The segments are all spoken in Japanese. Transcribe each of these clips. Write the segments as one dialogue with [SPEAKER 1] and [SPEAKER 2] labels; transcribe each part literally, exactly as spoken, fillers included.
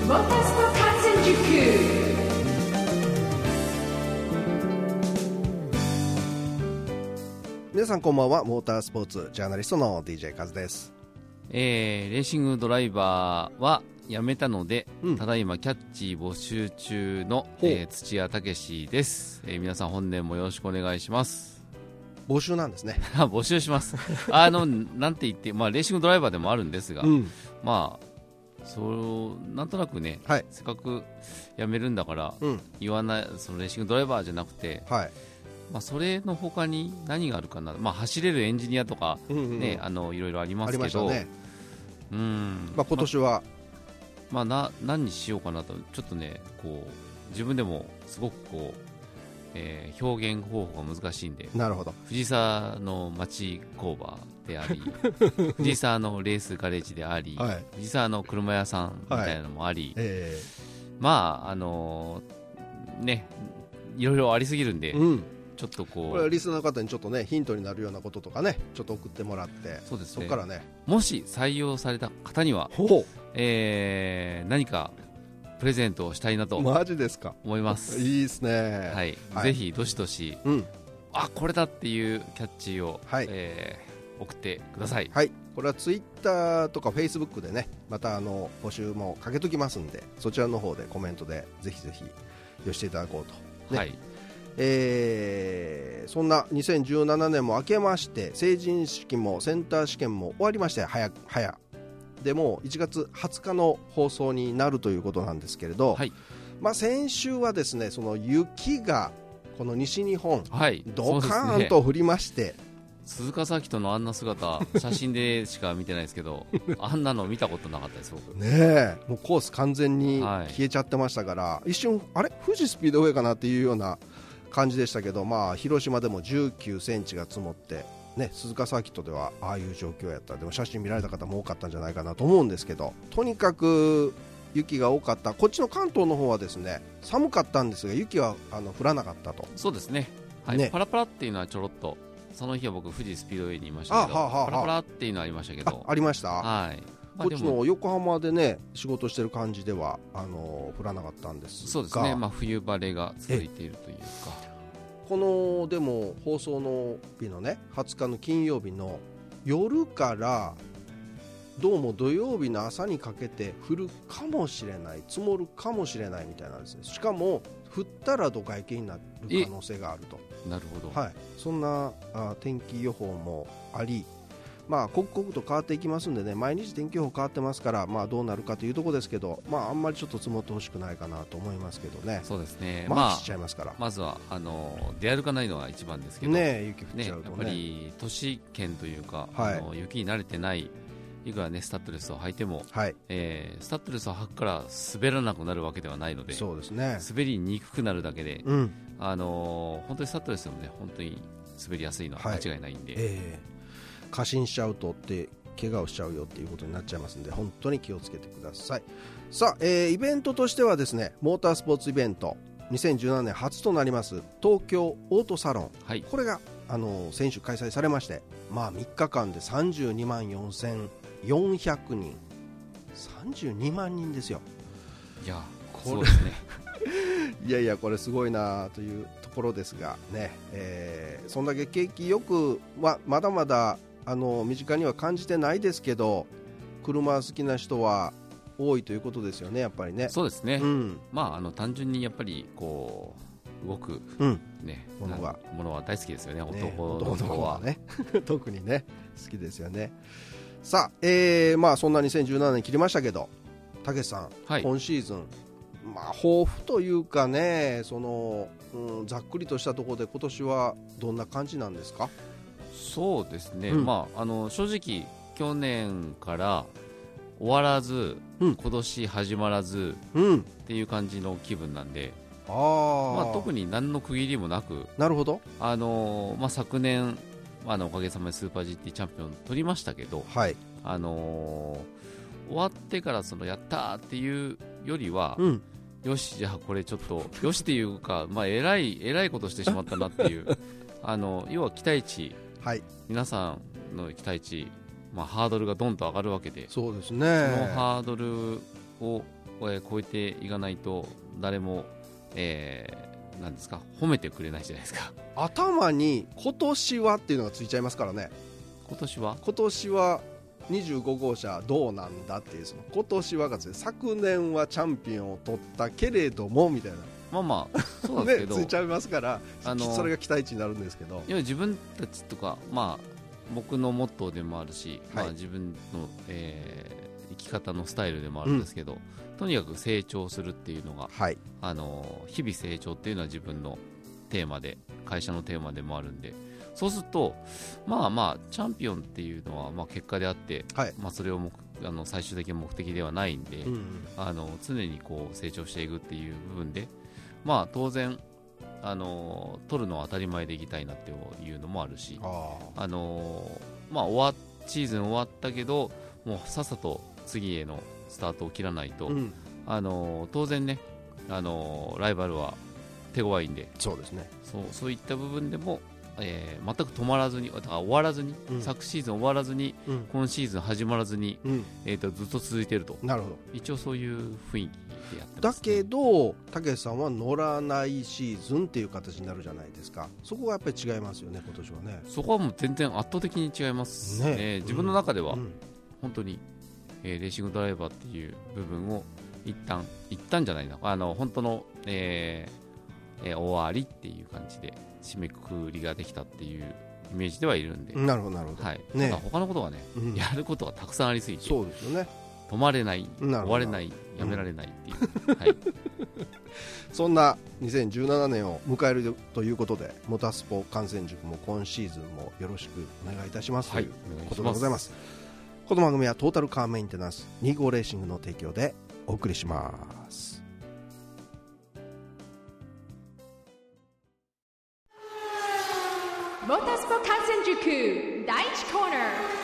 [SPEAKER 1] Motorsport Hatsenjuku。
[SPEAKER 2] 皆さんこんばんは。モータースポーツジャーナリストの ディージェー カズです。
[SPEAKER 3] えー、レーシングドライバーは辞めたので、
[SPEAKER 2] うん、
[SPEAKER 3] ただいまキャッチ募集中の、えー、土屋武です、えー、皆さん本年もよろしくお願いします。
[SPEAKER 2] 募集なんですね。
[SPEAKER 3] 募集しますあのなんて言って、まあ、レーシングドライバーでもあるんですが、うん、まあそうなんとなくね、はい、せっかく辞めるんだから、うん、言わないそのレーシングドライバーじゃなくて、はい、まあ、それの他に何があるかな、まあ、走れるエンジニアとか、ね、うんうん、あのいろいろありますけど、ね、うん、
[SPEAKER 2] まあ、今年は、
[SPEAKER 3] まあ、な何にしようかなとちょっとねこう自分でもすごくこう、えー、表現方法が難しいんで、
[SPEAKER 2] なるほど、
[SPEAKER 3] 藤沢の町工場であり藤沢のレースガレージであり、はい、藤沢の車屋さんみたいなのもあり、はい、えー、まああのー、ねいろいろありすぎるんで、うん、ちょっとこう
[SPEAKER 2] これはリスナーの方にちょっとねヒントになるようなこととかねちょっと送ってもらって、
[SPEAKER 3] そうですね、
[SPEAKER 2] そこからね
[SPEAKER 3] もし採用された方には、えー、何かプレゼントをしたいなと
[SPEAKER 2] マジですか
[SPEAKER 3] 思います。
[SPEAKER 2] いいですね、
[SPEAKER 3] はい、はい、ぜひどしどし、うん、あこれだっていうキャッチを、はい、えー、送ってください。
[SPEAKER 2] はい、これはツイッターとかフェイスブックでねまたあの募集もかけときますんで、そちらの方でコメントでぜひぜひ寄せていただこうと、ね、はい、えー、そんなにせんじゅうななねんも明けまして成人式もセンター試験も終わりまして、早早でもいちがつはつかの放送になるということなんですけれど、はい、まあ、先週はですねその雪がこの西日本、はい、ドカーンと降りまして、
[SPEAKER 3] 鈴鹿サーキットのあんな姿写真でしか見てないですけどあんなの見たことなかったです僕
[SPEAKER 2] ねえ、もうコース完全に消えちゃってましたから、はい、一瞬あれ富士スピードウェイかなっていうような感じでしたけど、まあ、広島でもじゅうきゅうセンチが積もって、ね、鈴鹿サーキットではああいう状況やった。でも写真見られた方も多かったんじゃないかなと思うんですけど、とにかく雪が多かった。こっちの関東の方はですね寒かったんですが雪はあの降らなかったと。
[SPEAKER 3] そうですね、はい、ね、パラパラっていうのはちょろっとその日は僕富士スピードウェイにいましたけど、あはははパラパラっていうのはありましたけど、
[SPEAKER 2] あ, ありました、
[SPEAKER 3] はい、
[SPEAKER 2] まあ、こっちの横浜でね仕事してる感じではあの降らなかったんですが、
[SPEAKER 3] そうですね、まあ、冬晴れが続いているというか、
[SPEAKER 2] このでも放送の日のねはつかの金曜日の夜からどうも土曜日の朝にかけて降るかもしれない、積もるかもしれないみたいなんですね。しかも降ったらドカ雪になる可能性があると。
[SPEAKER 3] なるほど、
[SPEAKER 2] はい、そんなあ天気予報もあり、まあ、刻々と変わっていきますんでね、毎日天気予報変わってますから、まあ、どうなるかというところですけど、まあ、あんまりちょっと積もってほしくないかなと思いますけどね。
[SPEAKER 3] そうですね、
[SPEAKER 2] まあ、しちゃいますから、
[SPEAKER 3] まずはあの出歩かないのが一番ですけど
[SPEAKER 2] ね、雪降っちゃうとね、
[SPEAKER 3] やっぱり都市圏というか、はい、あの雪に慣れてないいくらねスタッドレスを履いても、はい、えー、スタッドレスを履くから滑らなくなるわけではないので、
[SPEAKER 2] そうですね、
[SPEAKER 3] 滑りにくくなるだけで、うん、あのー、本当にスタッドレスでもね本当に滑りやすいのは間違いないんで、はい、え
[SPEAKER 2] ー、過信しちゃうとって怪我をしちゃうよっていうことになっちゃいますので本当に気をつけてください。さあ、えー、イベントとしてはですねモータースポーツイベントにせんじゅうななねん初となります東京オートサロン、はい、これがあの先週開催されまして、まあ、みっかかんでさんじゅうにまんよんせんよんひゃくにん、さんじゅうにまんにんですよ。
[SPEAKER 3] いやこれですね
[SPEAKER 2] いやいやこれすごいなというところですがね、えー、そんだけ景気よく、ま、まだまだあの身近には感じてないですけど車好きな人は多いということですよね、やっぱりね。
[SPEAKER 3] そうですね、うん、まあ、あの単純にやっぱりこう動く、うんね、ものがものは大好きですよね、
[SPEAKER 2] ね、
[SPEAKER 3] 男の
[SPEAKER 2] 男はね特にね好きですよね。さあ、えーまあ、そんなにせんじゅうななねん切りましたけど、たけしさん、はい、今シーズン、まあ、抱負というかね、その、うん、ざっくりとしたところで今年はどんな感じなんですか？
[SPEAKER 3] そうですね、うん、まあ、あの正直去年から終わらず、うん、今年始まらず、うん、っていう感じの気分なんで、あ、まあ、特に何の区切りもなく、
[SPEAKER 2] なるほど、
[SPEAKER 3] あのまあ、昨年あのおかげさまでスーパー ジーティー チャンピオン取りましたけど、はい、あのー、終わってからそのやったーっていうよりは、うん、よしじゃあこれちょっとよしっていうか、まあ、えらいえらいことしてしまったなっていうあの要は期待値、はい、皆さんの期待値、まあ、ハードルがドンと上がるわけで、
[SPEAKER 2] そうですね、
[SPEAKER 3] そのハードルをえー、超えていかないと誰も、えー、なんですか褒めてくれないじゃないですか。
[SPEAKER 2] 頭に今年はっていうのがついちゃいますからね。
[SPEAKER 3] 今年は
[SPEAKER 2] 今年はにじゅうご号車どうなんだっていう、その今年はが昨年はチャンピオンを取ったけれどもみたいな、
[SPEAKER 3] まあまあそうなんですけど、
[SPEAKER 2] ね、ついちゃいますから、あのそれが期待値になるんですけど、
[SPEAKER 3] いや自分たちとか、まあ、僕のモットーでもあるし、はい、まあ、自分の、えー、生き方のスタイルでもあるんですけど、うん、とにかく成長するっていうのが、はい、あの日々成長っていうのは自分のテーマで、会社のテーマでもあるんで、そうするとまあまあチャンピオンっていうのはまあ結果であって、はい、まあ、それをもあの最終的な目的ではないんで、うんうん、あの常にこう成長していくっていう部分で、まあ当然あの取るのは当たり前でいきたいなっていうのもあるし、ああのまあ終わシーズン終わったけどもうさっさと次へのスタートを切らないと、うん、あの当然ね、あのライバルは手強いんで、
[SPEAKER 2] そうですね、
[SPEAKER 3] そう、そういった部分でも、えー、全く止まらずに、だから終わらずに、うん、昨シーズン終わらずに、うん、今シーズン始まらずに、うん、えー、とずっと続いていると。
[SPEAKER 2] なるほど。
[SPEAKER 3] 一応そういう雰囲気でやってます、ね、
[SPEAKER 2] だけどたけしさんは乗らないシーズンっていう形になるじゃないですか。そこがやっぱり違いますよね、今年はね。
[SPEAKER 3] そこはもう全然圧倒的に違いますね、ね、自分の中では、うん、本当に、えー、レーシングドライバーっていう部分を一旦一旦じゃないな、あの本当の、えーえー、終わりっていう感じで締めくくりができたっていうイメージではいるんで。
[SPEAKER 2] なるほどなるほど、
[SPEAKER 3] はい、ね、ただ他のことがね、うん、やることがたくさんありすぎて、
[SPEAKER 2] そうですよね、
[SPEAKER 3] 止まれない、終われない、やめられないっていう、うん、はい、
[SPEAKER 2] そんなにせんじゅうななねんを迎えるということで、モータースポ観戦塾も今シーズンもよろしくお願いいたします、はい、ということでございます。この番組はトータルカーメンテナンスに号レーシングの提供でお送りします。
[SPEAKER 1] モータースポ観戦塾だいいちコーナー。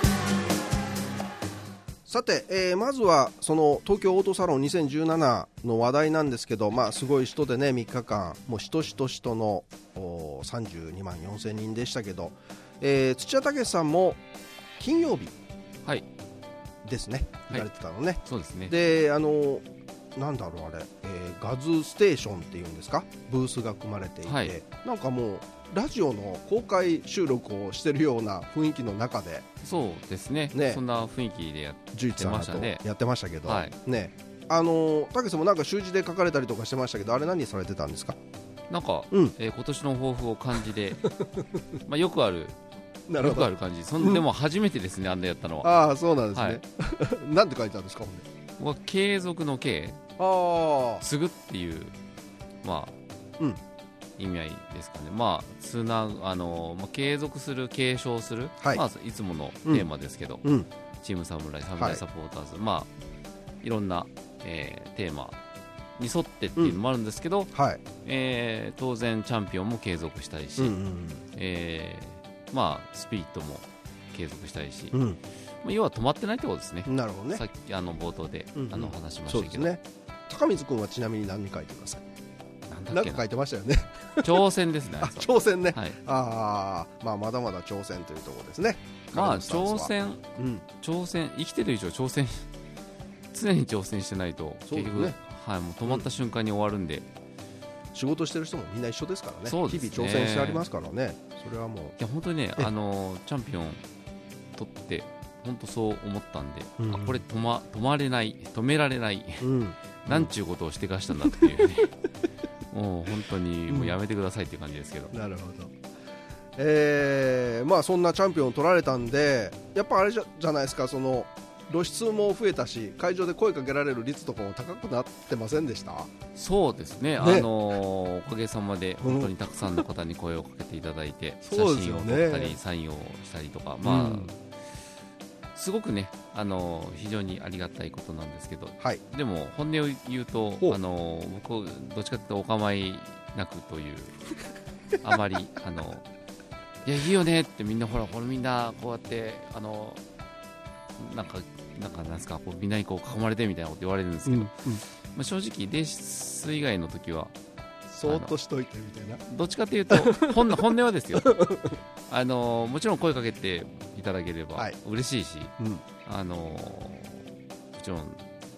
[SPEAKER 2] さて、えー、まずはその東京オートサロンにせんじゅうななの話題なんですけど、まあ、すごい人でね、みっかかんもう人人人のさんじゅうにまんよんせんにんでしたけど、えー、土屋武さんも金曜日ですね、はい、行かれてたのね、はい、
[SPEAKER 3] そうですね。
[SPEAKER 2] で、あのなんだろうあれ、えー、ガズステーションっていうんですか、ブースが組まれていて、はい、なんかもうラジオの公開収録をしてるような雰囲気の中で、
[SPEAKER 3] そうです ね, ねそんな雰囲気でやってましたね。
[SPEAKER 2] やってましたけど、
[SPEAKER 3] はい、
[SPEAKER 2] ね、あのたけしさんもなんか習字で書かれたりとかしてましたけど、あれ何されてたんですか？
[SPEAKER 3] なんか、うん、えー、今年の抱負を漢字でまあよくあるよくある感じ、そんでも初めてですね、あんなやったのは。
[SPEAKER 2] ああ、そうなんですね、はい、なんて書いてあるんですか？
[SPEAKER 3] 僕は継続の継、
[SPEAKER 2] あ
[SPEAKER 3] 継ぐっていう、まあ、うん、意味合いですかね。まあつなあの、まあ、継続する、継承する、はい、まあ、いつものテーマですけど、うん、チーム侍、侍サポーターズ、はい、まあいろんな、えー、テーマに沿ってっていうのもあるんですけど、うん、はい、えー、当然チャンピオンも継続したいし、うんうんうん、えー、まあスピリットも継続したいし、うん、まあ、要は止まってないってことですね。
[SPEAKER 2] なるほどね。
[SPEAKER 3] さっきあの冒頭で、うんうん、あの話しましたけど、そうですね。
[SPEAKER 2] 高水君はちなみに何書いてください？なんか書いてましたよね。
[SPEAKER 3] 挑戦ですね。
[SPEAKER 2] あ、挑戦ね、はい、あ、まあ、まだまだ挑戦というところですね。
[SPEAKER 3] まあ挑戦、うん、挑戦、生きてる以上挑戦常に挑戦してないと結局、ね、はい、もう止まった瞬間に終わるんで、うん、
[SPEAKER 2] 仕事してる人もみんな一緒ですからね。そうですね、日々挑戦してありますからね。それはもう、い
[SPEAKER 3] や本当にね、あのチャンピオン取って本当そう思ったんで、うん、あ、これ止ま、止まれない、止められない、うん、なんちゅうことをしてかしたんだっていうねもう本当にもうやめてくださいっていう感じですけど、
[SPEAKER 2] うん、なるほど。えー、まあそんなチャンピオンを取られたんで、やっぱあれじ ゃ, じゃないですか、その露出も増えたし、会場で声かけられる率とかも高くなってませんでした？
[SPEAKER 3] そうです ね, ね、あのー、おかげさまで本当にたくさんの方に声をかけていただいて、うん、写真を撮ったりサインをしたりとか、まあ、うん、すごくね、あのー、非常にありがたいことなんですけど、はい、でも本音を言うと、あのー、僕どっちかというとお構いなくというあまりあのいやいいよねって、みんなほらこれみんなこうやってあのなんかなんかなんですか、こうみんなにこう囲まれてみたいなこと言われるんですけど、うんうん、まあ、正直レース以外の時は
[SPEAKER 2] そーっとしといてみたいな、
[SPEAKER 3] どっちかというと本, 本音はですよあのもちろん声かけていただければ嬉しいし、はい、うん、あのもちろん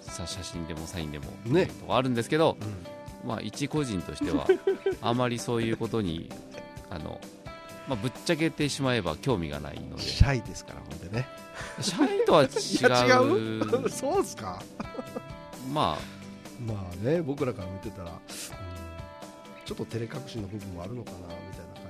[SPEAKER 3] さ写真でもサインでも
[SPEAKER 2] ね
[SPEAKER 3] とかあるんですけど、うん、まあ、一個人としてはあまりそういうことにあの、まあ、ぶっちゃけてしまえば興味がないので。
[SPEAKER 2] シャイですからほんでね。
[SPEAKER 3] シャイとは違う。
[SPEAKER 2] 違うそうですか。
[SPEAKER 3] まあ
[SPEAKER 2] まあね、僕らから見てたら、うん、ちょっと照れ隠しの部分もあるのかなみたい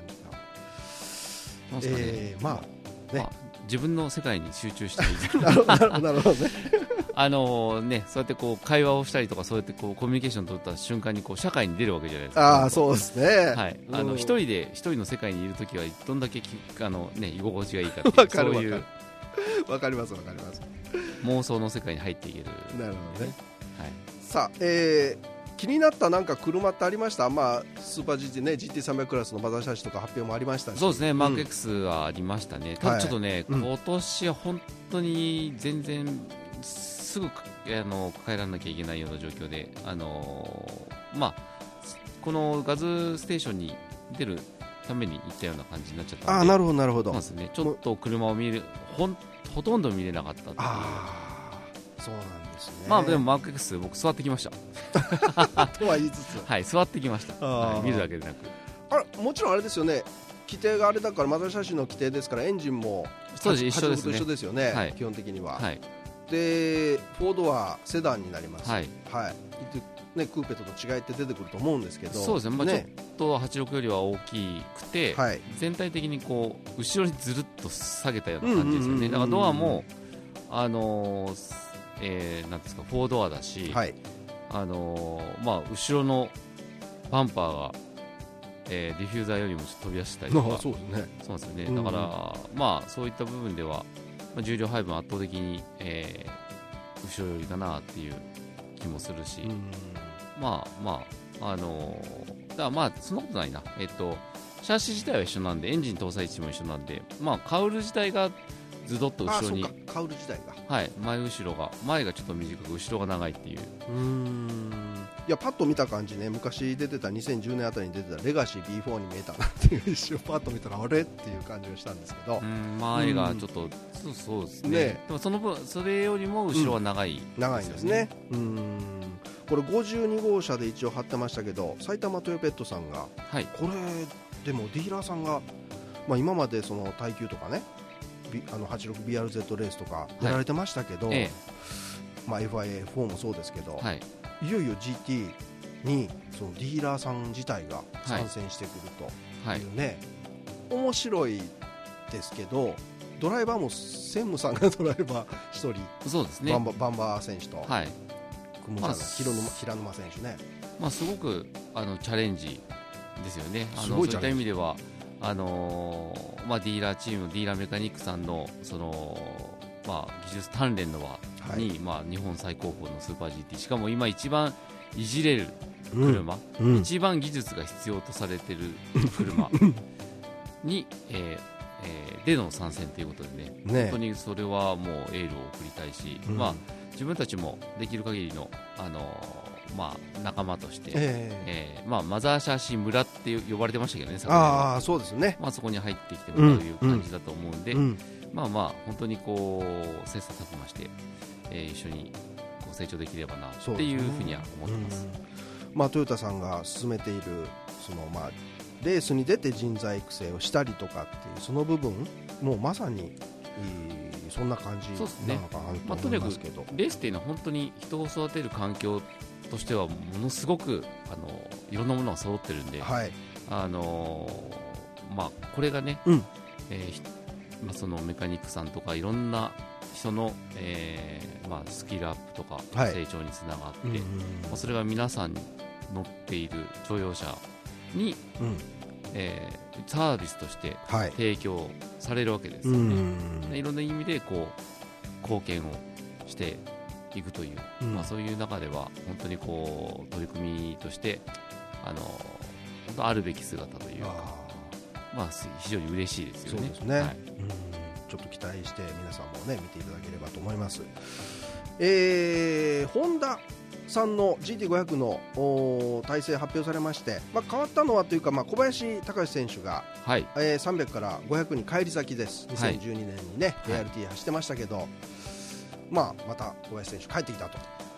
[SPEAKER 2] な感じが。えー、まあね、まあ、
[SPEAKER 3] 自分の世界に集中したい。
[SPEAKER 2] なるほどなるほどね。
[SPEAKER 3] あのね、そうやってこう会話をしたりとか、そうやってこうコミュニケーションを取った瞬間にこう社会に出るわけじゃないですか。
[SPEAKER 2] ああ、そうですね。
[SPEAKER 3] はい、あの一人で一人の世界にいるときはどんだけあのね居心地がいいかっていう、そういう
[SPEAKER 2] わかりますわかります。
[SPEAKER 3] 妄想の世界に入っていける。
[SPEAKER 2] なるほどね。
[SPEAKER 3] はい。
[SPEAKER 2] さあ、えー、気になったなんか車ってありました？まあスーパー ジーティー ね ジーティーさんびゃく クラスのマザーシャシとか発表もありましたし。
[SPEAKER 3] そうですね、マーク X はありましたね。うん、ただちょっとね、はい、今年は本当に全然すぐあの帰らなきゃいけないような状況で、あのー、まあこのガズステーションに出るために行ったような感じになっちゃったので。
[SPEAKER 2] あ、なるほどなるほど。
[SPEAKER 3] そうですね、ちょっと車を見るほんほとんど見れなかったっていう。
[SPEAKER 2] あ、そうなんですね。
[SPEAKER 3] まあでもマーク X 僕座ってきました
[SPEAKER 2] とは言いつつ、
[SPEAKER 3] はい、座ってきました、はい、見るだけでなく。
[SPEAKER 2] あれもちろんあれですよね、規定があれだからマザーシャシの規定ですからエンジンも
[SPEAKER 3] そうです、一緒ですね。
[SPEAKER 2] 一緒ですよね、はい、基本的には、はい、でフォードはセダンになります、はいはいね、クーペとの違いって出てくると思うんですけど、
[SPEAKER 3] そうですね、まあ、ちょっとはちじゅうろくよりは大きくて、はい、全体的にこう後ろにずるっと下げたような感じですよね。だからドアも、あのーえー、なんですか、フォードアだし、はい、あのーまあ、後ろのバンパーが、えー、ディフューザーよりもちょっと飛び出したりとか、
[SPEAKER 2] そうですね、
[SPEAKER 3] そうですよね、だから、まあ、そういった部分では、まあ、重量配分圧倒的に、えー、後ろ寄りだなっていう気もするし、まあまあ、あのー、だからまあそんなことないな、えっと、シャーシ自体は一緒なんで、エンジン搭載位置も一緒なんで、まあ、カウル自体がズドッと後ろに、
[SPEAKER 2] あ、そうか、カウル自体が、
[SPEAKER 3] はい、前後ろが、前がちょっと短く後ろが長いっていう。
[SPEAKER 2] うーん、いやパッと見た感じね、昔出てたにせんじゅうねんあたりに出てたレガシー ビーフォー に見えたなっていう一瞬パッと見たらあれっていう感じがしたんですけど、
[SPEAKER 3] うん、前がちょっと、そうそうですね、ね、でもその分それよりも後ろは長いですよね、
[SPEAKER 2] うん、長いんですね。うん、これごじゅうにごうしゃで一応貼ってましたけど、埼玉トヨペットさんが、はい、これでもディーラーさんが、まあ、今までその耐久とかね、あの はちじゅうろくビーアールゼット レースとかやられてましたけど、はい、ええ、まあ、エフアイエーフォー もそうですけど、はい、いよいよ ジーティー にそのディーラーさん自体が参戦してくるというね、はい、面白いですけど、ドライバーも専務さんがドライバーひとり、
[SPEAKER 3] そうですね、
[SPEAKER 2] バンバ、バンバー選手と、はい、組むじゃない、
[SPEAKER 3] まあ、
[SPEAKER 2] 平沼、平沼選手ね、
[SPEAKER 3] まあ、すごくあのチャレンジですよね。あのそういった意味ではあのーまあ、ディーラーチーム、ディーラーメカニックさんの、その、まあ、技術鍛錬の場に、はい、まあ、日本最高峰のスーパー ジーティー、しかも今一番いじれる車、うんうん、一番技術が必要とされている車に、えーえー、での参戦ということで ね, ね本当にそれはもうエールを送りたいし、うん、まあ、自分たちもできる限りの、あのーまあ、仲間として、えーえーまあ、マザーシャーシー村って呼ばれてましたけどね、
[SPEAKER 2] あ、そうですね、
[SPEAKER 3] まあ、そこに入ってきてもらうという感じだと思うんで、うんうん、まあまあ本当にこう切磋琢磨して、えー、一緒にこう成長できればなっていうふうには思ってます、
[SPEAKER 2] うん、まあ、トヨタさんが進めているその、まあ、レースに出て人材育成をしたりとかっていうその部分もうまさにそんな感じなのかなと思いますけど、
[SPEAKER 3] まあ、とにかくレースっていうのは本当に人を育てる環境としてはものすごくあのいろんなものが揃ってるんで、はい、あのまあ、これがね、うん、えーまあ、そのメカニックさんとかいろんな人の、えーまあ、スキルアップとか成長につながって、はい、まあ、それが皆さん乗っている乗用車に、うん、えー、サービスとして提供されるわけですよね、はい、いろんな意味でこう貢献をしていくという、うん、まあ、そういう中では本当にこう取り組みとしてあの本当あるべき姿というか、まあ、非常に嬉しいですよね。
[SPEAKER 2] そうですね、はい、うん、ちょっと期待して皆さんも、ね、見ていただければと思います。えー、ホンダさんの ジーティーごひゃく の体制発表されまして、まあ、変わったのはというか、まあ、小林隆選手が、はい、えー、さんびゃくからごひゃくに返り咲きです。にせんじゅうにねんにね、はい、エーアールティー 走ってましたけど、まあ、また小林選手帰ってきたと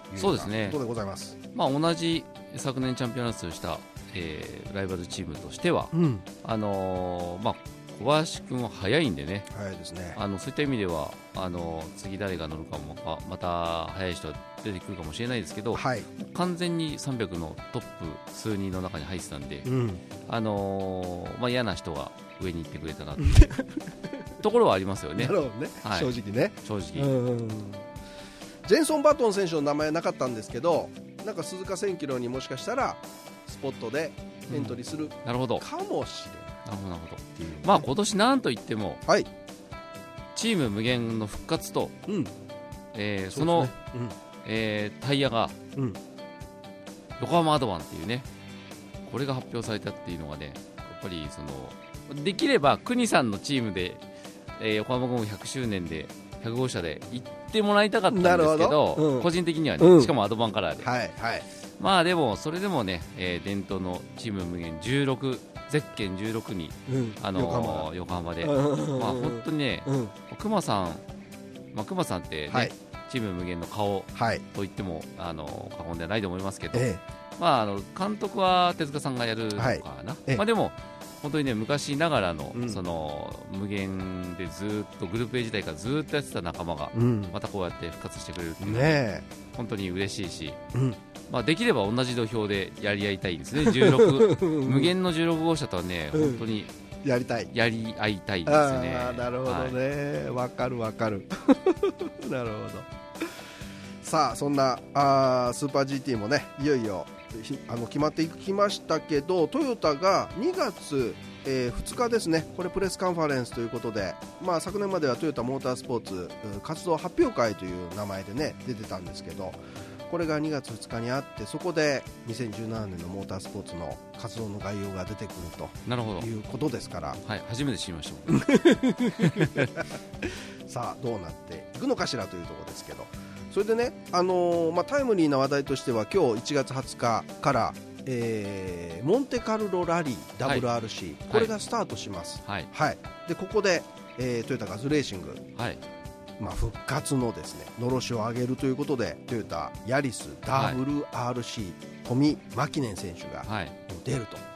[SPEAKER 2] いうようなことでございます。
[SPEAKER 3] まあ、同じ昨年チャンピオン争いをした、えー、ライバルチームとしては、うん、あのーまあ、小林君は速いんでね、
[SPEAKER 2] 速いですね。
[SPEAKER 3] あのそういった意味ではあの次誰が乗るかもかまた速い人は出てくるかもしれないですけど、はい、完全にさんびゃくのトップ数人の中に入ってたんで、うん、あのーまあ、嫌な人が上に行ってくれたなっていうところはありますよね。
[SPEAKER 2] なるほどね、はい、正直ね。
[SPEAKER 3] 正直、
[SPEAKER 2] うんうん、ジェンソン・バトン選手の名前なかったんですけど、なんか鈴鹿せんキロにもしかしたらスポットでエントリーする、うん、
[SPEAKER 3] なるほど
[SPEAKER 2] かもしれない。
[SPEAKER 3] なるほどなるほど、ね、まあ今年なんといっても、はい、チーム無限の復活と、うんえー、その、ねうんえー、タイヤが、うん、横浜アドバンっていうね、これが発表されたっていうのがね、やっぱりそのできれば国さんのチームで、えー、横浜ゴムひゃくしゅうねんでひゃく号車で行ってもらいたかったんですけど、うん、個人的にはね、うん、しかもアドバンカラーで、はいはい、まあでもそれでもね、えー、伝統のチーム無限じゅうろくゼッケンじゅうろくに、うんあのー、横浜、横浜で、まあ、本当にね、うん、熊さん、まあ、熊さんって、ねはい、チーム無限の顔と言っても、はい、あの過言ではないと思いますけど、ええまあ、あの監督は手塚さんがやるのかな、はいええまあ、でも本当にね昔ながらの、うん、その無限でずっとグループ A 時代からずっとやってた仲間が、うん、またこうやって復活してくれるっていうのは、ね、本当に嬉しいし、うんまあ、できれば同じ土俵でやり合いたいんですね。じゅうろく無限のじゅうろく号車とはね、うん、本当に
[SPEAKER 2] やりたい
[SPEAKER 3] やり合いたいですよね。
[SPEAKER 2] あなるほどね、わ、はい、かるわかるなるほど。さあそんなあスーパー ジーティー もねいよいよあの決まっていきましたけど、トヨタがにがつ、えー、ふつかですね、これプレスカンファレンスということで、まあ、昨年まではトヨタモータースポーツ活動発表会という名前でね出てたんですけど、これがにがつふつかにあって、そこでにせんじゅうななねんのモータースポーツの活動の概要が出てくるということですから、
[SPEAKER 3] はい、初めて知りました
[SPEAKER 2] さあどうなっていくのかしらというところですけど、それでね、あのーまあ、タイムリーな話題としては今日いちがつはつかから、えー、モンテカルロラリー ダブリューアールシー、はい、これがスタートします、はいはい、でここで、えー、トヨタガズレーシング、はいまあ、復活のですねのろしを上げるということで、トヨタヤリス ダブリューアールシー、はい、トミ・マキネン選手が出ると、はい、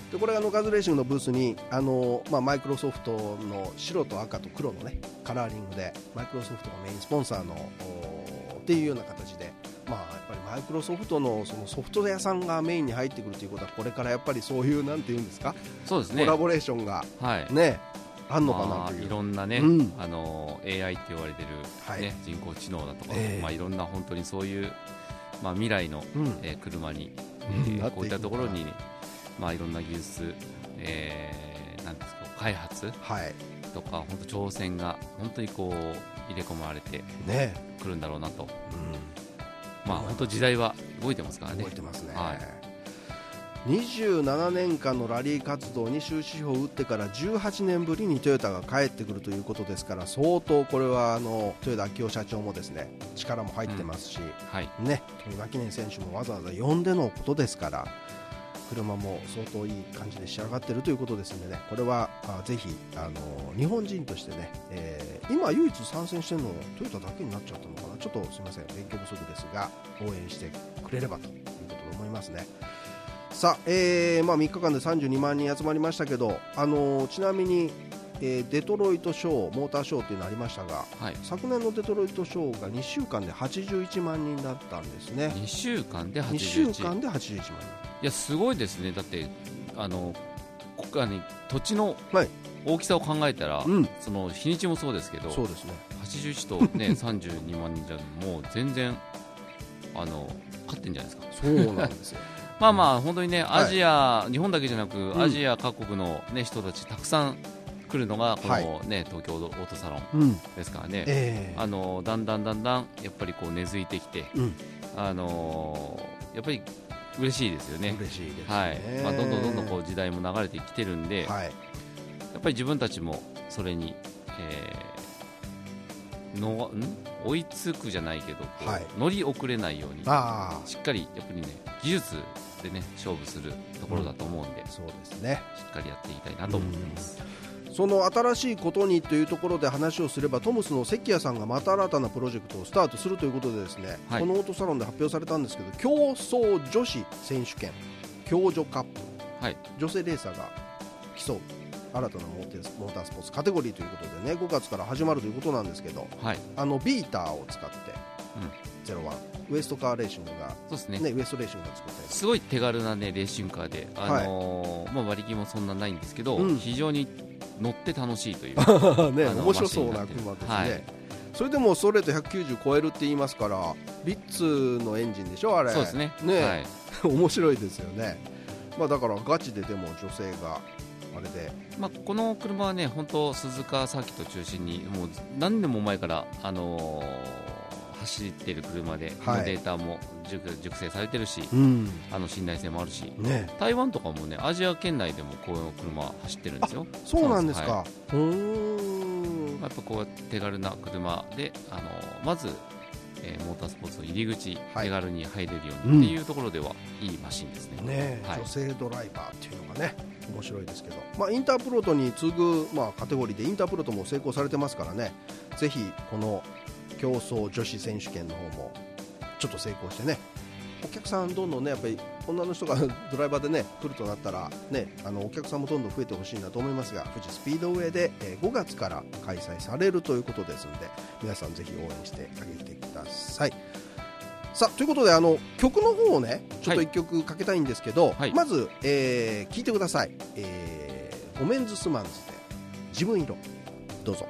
[SPEAKER 2] でこれがあのガズレーシングのブースにあの、まあ、マイクロソフトの白と赤と黒の、ね、カラーリングでマイクロソフトがメインスポンサーのっていうような形で、まあ、やっぱりマイクロソフト の, そのソフトウェアさんがメインに入ってくるということは、これからやっぱりそういうなんていうんですか、
[SPEAKER 3] そうですね、
[SPEAKER 2] コラボレーションが、はいねあんのかなという、まあ、
[SPEAKER 3] いろんなね、うん、あの エーアイ って言われてる、ねはい、人工知能だとか、えーまあ、いろんな本当にそういう、まあ、未来の、うんえー、車に、えー、こういったところに、まあ、いろんな技術、えー、なんですか開発、はい、とか本当挑戦が本当にこう入れ込まれてくるんだろうなと、ねうん、まあ本当時代は動いてますからね。
[SPEAKER 2] 動いてますね、はいにじゅうななねんかんのラリー活動に終止符を打ってからじゅうはちねんぶりにトヨタが帰ってくるということですから、相当これはあのトヨタ秋夫社長もですね力も入ってますし、うんはいね、トミ・マキネン選手もわざわざ呼んでのことですから、車も相当いい感じで仕上がっているということですのでね、これはあぜひあの日本人としてね、えー、今唯一参戦しているのはトヨタだけになっちゃったのかな、ちょっとすみません勉強不足ですが応援してくれればということで思いますね。さあ、えーまあ、みっかかんでさんじゅうにまんにん集まりましたけど、あのー、ちなみに、えー、デトロイトショーモーターショーというのがありましたが、はい、昨年のデトロイトショーがにしゅうかんではちじゅういちまんにんだったんですね。
[SPEAKER 3] にしゅうかんではちじゅういち、
[SPEAKER 2] にしゅうかんではちじゅういちまんにん、
[SPEAKER 3] いやすごいですね。だってあのここに土地の大きさを考えたら、はいうん、その日にちもそうですけど、そうですね、はちじゅういちと、ね、さんじゅうにまんにんじゃもう全然あの勝ってんじゃないですか。
[SPEAKER 2] そうなんですよ
[SPEAKER 3] まあまあ本当にね、アジア、はい、日本だけじゃなく、うん、アジア各国の、ね、人たちたくさん来るのがこの、ねはい、東京オートサロンですからね、うんえー、あのだんだんだんだんやっぱりこう根付いてきて、うん、あのやっぱり嬉しいですよね。
[SPEAKER 2] 嬉しいですね、
[SPEAKER 3] はいまあ、どんどんどんどんこう時代も流れてきてるんで、はい、やっぱり自分たちもそれに、えー、のん追いつくじゃないけど、はい、乗り遅れないようにしっかりやっぱりね技術でね勝負するところだと思うんで、うん、そうですね、しっかりやっていきたいなと思ってます。
[SPEAKER 2] その新しいことにというところで話をすれば、トムスの関谷さんがまた新たなプロジェクトをスタートするということでですね、はい、このオートサロンで発表されたんですけど、競走女子選手権競女カップ、はい、女性レーサーが競う新たなモータースポーツカテゴリーということでね、ごがつから始まるということなんですけど、はい、あのビーターを使って、うん、ゼロワンウエストカーレーシングが、そうですね、ね、ウエストレーシングが作った
[SPEAKER 3] すごい手軽な、ね、レーシングカーで、あのーはい、まあ、割り切りもそんなないんですけど、うん、非常に乗って楽しいという、
[SPEAKER 2] ね、面白そうな車ですね、はい、それでもストレートひゃくきゅうじゅう超えるって言いますから、ビッツのエンジンでしょあれ。
[SPEAKER 3] そうですね、
[SPEAKER 2] ね、
[SPEAKER 3] はい、
[SPEAKER 2] 面白いですよね。まあ、だからガチででも女性があれで、
[SPEAKER 3] まあ、この車はね本当鈴鹿サーキット中心にもう何年も前から、あのー、走っている車で、はい、データも 熟, 熟成されてるし、うん、あの信頼性もあるし、ね、台湾とかもねアジア圏内でもこの車走ってるんですよ。
[SPEAKER 2] そうなんですか。はい、う
[SPEAKER 3] ーん、やっぱこう手軽な車で、あのー、まずえー、モータースポーツの入り口、はい、手軽に入れるようにっていうところではいいマシンですね。
[SPEAKER 2] うん、ね、はい、女性ドライバーっていうのがね面白いですけど、まあ、インタープロトに次ぐ、まあ、カテゴリーでインタープロトも成功されてますからね、ぜひこの競走女子選手権の方もちょっと成功してね、お客さんどんどんねやっぱり女の人がドライバーでね来るとなったらね、あのお客さんもどんどん増えてほしいなと思いますが、富士スピードウェイで、えー、ごがつから開催されるということですので、皆さんぜひ応援してあげてください。さあということで、あの曲の方をねちょっといっきょくかけたいんですけど、はい、まず、えー、聴いてください。えー、ゴメンズスマンズで自分色、どうぞ。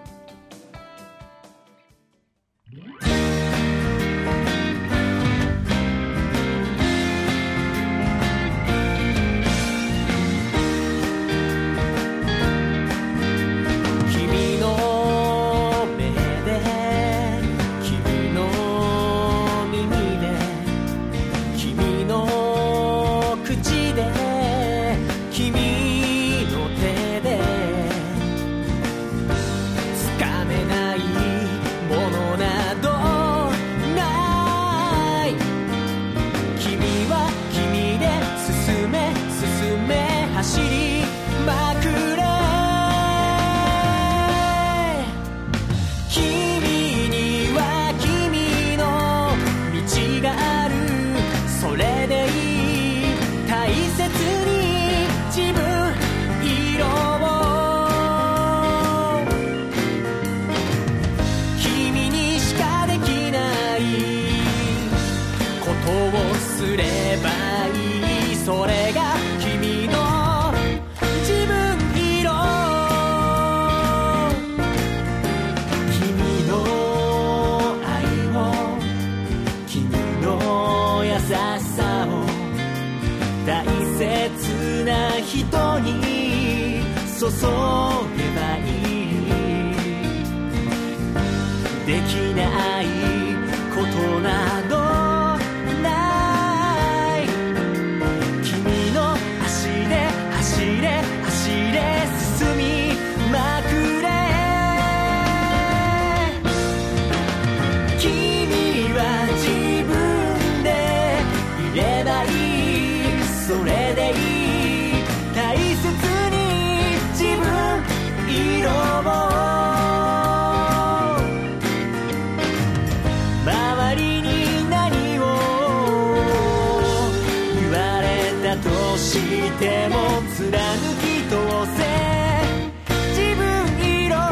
[SPEAKER 4] 注げばいい、できないことなどない、君の足で走れ走れ進みまくれ、君は自分でいればいい、それでいい、大切に自分色を周りに何を言われたとしても貫き通せ自分色。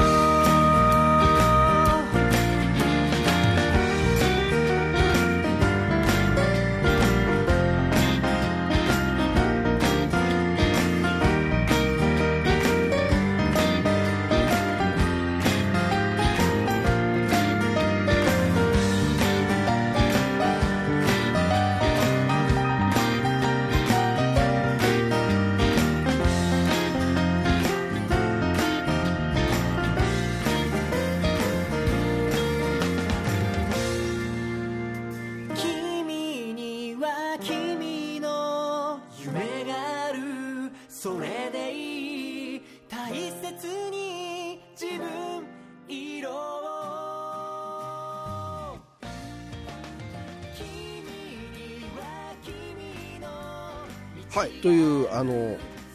[SPEAKER 4] それでいい、大切に自分色を。
[SPEAKER 2] はい、というあの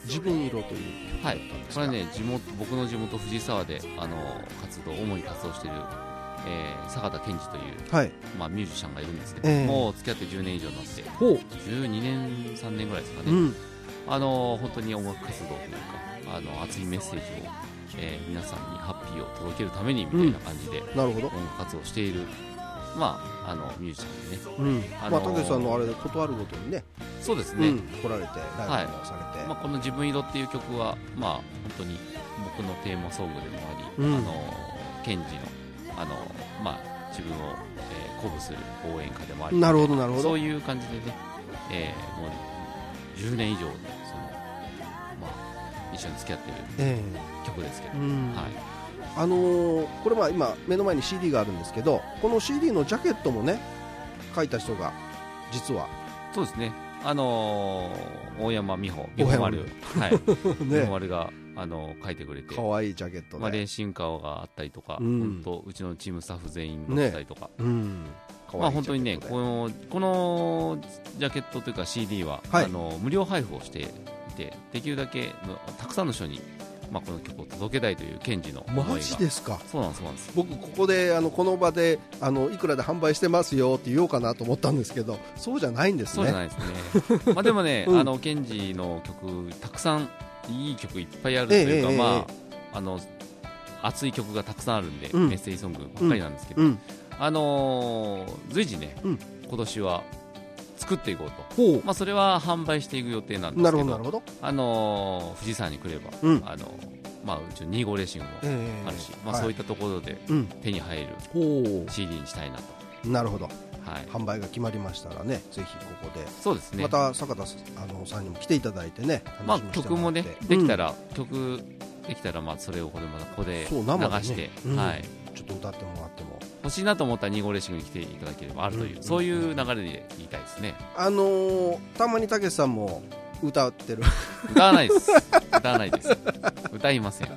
[SPEAKER 2] 自分色という曲だったんですか。
[SPEAKER 3] はい、これね地元僕の地元藤沢であの活動主に活動している、えー、坂田健二という、はい、まあ、ミュージシャンがいるんですけど、えー、もう付き合ってじゅうねん以上になってじゅうにねんさんねんぐらいですかね、うん、あの本当に音楽活動というかあの熱いメッセージを、えー、皆さんにハッピーを届けるためにみたいな感じで、うん、なるほど音楽活動をしている、まあ、あのミュージシャンでね、
[SPEAKER 2] うん、あのーまあ、竹内さんのあれで断るごとにね、
[SPEAKER 3] そうですね、うん、
[SPEAKER 2] 来られてライブもされて、
[SPEAKER 3] はい、まあ、この自分色っていう曲は、まあ、本当に僕のテーマソングでもあり、うん、あのケンジの、あの、まあ、自分を、えー、鼓舞する応援歌でもあり、
[SPEAKER 2] なるほどなるほど、
[SPEAKER 3] そういう感じでね、えー、もうじゅうねん以上その、まあ、一緒に付き合ってる、えー、曲ですけど、うん、はい、
[SPEAKER 2] あのー、これは今目の前に シーディー があるんですけど、この シーディー のジャケットもね書いた人が実は
[SPEAKER 3] そうですね、あのー、大山美穂美穂丸、はい、美穂丸が、あのー、書いてくれて、
[SPEAKER 2] かわいいジャケットで、
[SPEAKER 3] まあ、レーシングカーがあったりとか、うん、本当うちのチームスタッフ全員乗ってたりとか、ね、うん、まあ、本当にねこのこのジャケットというか シーディー は、はい、あの無料配布をしていて、できるだけたくさんの人に、まあ、この曲を届けたいというケンジの思いが。
[SPEAKER 2] マジですか。
[SPEAKER 3] そうなんです、そうなんです。
[SPEAKER 2] 僕ここであのこの場であのいくらで販売してますよって言おうかなと思ったんですけど、そうじゃないんですね。
[SPEAKER 3] そうじゃないですねまあでもね、うん、あのケンジの曲たくさんいい曲いっぱいあるというか、ええ、まあ、ええ、あの熱い曲がたくさんあるんで、うん、メッセージソングばっかりなんですけど、うん、あのー、随時ね、うん、今年は作っていこうと、まあ、それは販売していく予定なんですけど、
[SPEAKER 2] なるほどなるほど、
[SPEAKER 3] あのー、富士山に来れば、うん、あのまあ、うちのに号レーシングもあるし、えーまあ、そういったところで手に入る シーディー にしたいなと。
[SPEAKER 2] なるほど、はい、販売が決まりましたらね、ぜひここで、
[SPEAKER 3] そうですね、
[SPEAKER 2] また坂田さんにも来ていただいてね、
[SPEAKER 3] まあ、曲もねできたら、うん、曲できたらまあそれをこれまたここで流して、ね、うん、はい、
[SPEAKER 2] ちょっと歌ってもらっても
[SPEAKER 3] 欲しいなと思ったらに号レーシングに来ていただければあるという、うん、そういう流れで言いたいですね。
[SPEAKER 2] あのー、たまにたけしさんも歌ってる
[SPEAKER 3] 歌わないです歌わないです歌いません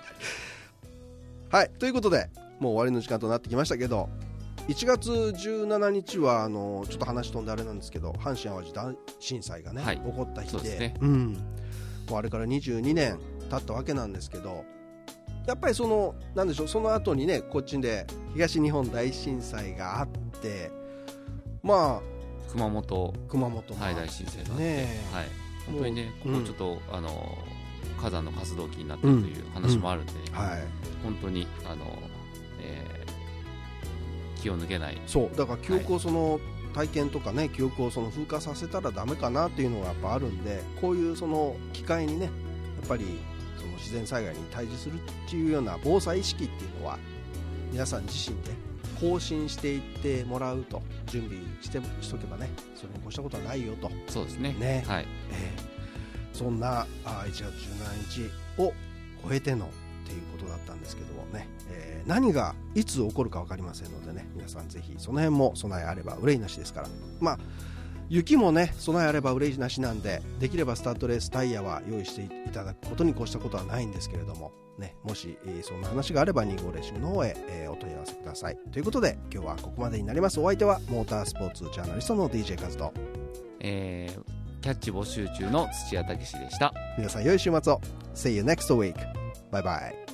[SPEAKER 2] はい、ということでもう終わりの時間となってきましたけど、いちがつじゅうしちにちはあのちょっと話飛んであれなんですけど、阪神・淡路大震災がね、はい、起こった日 で, で、ね、うん、もうあれからにじゅうにねん経ったわけなんですけど、やっぱりそのなんでしょう、その後にねこっちで東日本大震災があって、まあ
[SPEAKER 3] 熊本
[SPEAKER 2] 熊本、
[SPEAKER 3] はい、大震災があって、ね、はい、本当にねここちょっと、うん、あの火山の活動期になっているという話もあるんで、ね、うんうん、はい、本当にあの、えー、気を抜けない。
[SPEAKER 2] そうだから記憶をその、はい、体験とかね記憶をその風化させたらダメかなっていうのがやっぱあるんで、こういうその機会にねやっぱりその自然災害に対峙するっていうような防災意識っていうのは皆さん自身で更新していってもらうと、準備してしとけばねそれに越したことはないよと。
[SPEAKER 3] そうですね、
[SPEAKER 2] ね、
[SPEAKER 3] はい、
[SPEAKER 2] えー、そんなあいちがつじゅうしちにちを超えてのっていうことだったんですけどもね、えー、何がいつ起こるか分かりませんのでね、皆さんぜひその辺も備えあれば憂いなしですから、まあ雪もね備えあれば憂いなしなんで、できればスタートレースタイヤは用意していただくことに越したことはないんですけれどもね、もし、えー、そんな話があればに号レーシングの方へ、えー、お問い合わせくださいということで、今日はここまでになります。お相手はモータースポーツジャーナリストの ディージェー カズと、
[SPEAKER 3] えー、キャッチ募集中の土屋武史でした。
[SPEAKER 2] 皆さん良い週末を。 See you next week. Bye bye.